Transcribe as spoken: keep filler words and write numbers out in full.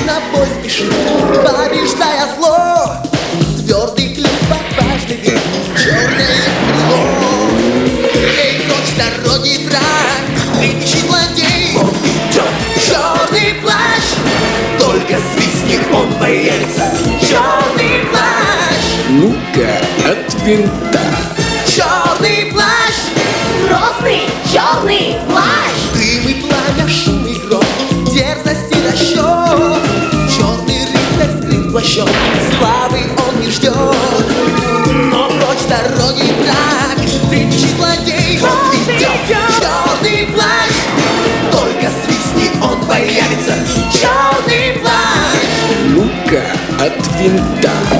на бой спешит, побеждая зло. Твердый клин под каждый век, черное крыло. Эй, прочь дороги, враг, кричи злодей. Он идет, Черный плащ, только свистни, он появится. черный плащ, Ну-ка, от винта. черный плащ, Грозный черный плащ. дым и пламя, шум и гром, дерзость и расчет. Черный рыцарь скрыт плащом, славы он не ждет. Но прочь дороги, враг, кричи злодей. Он идет, черный плащ, только свистни, он появится. Черный плащ, Ну-ка, от винта.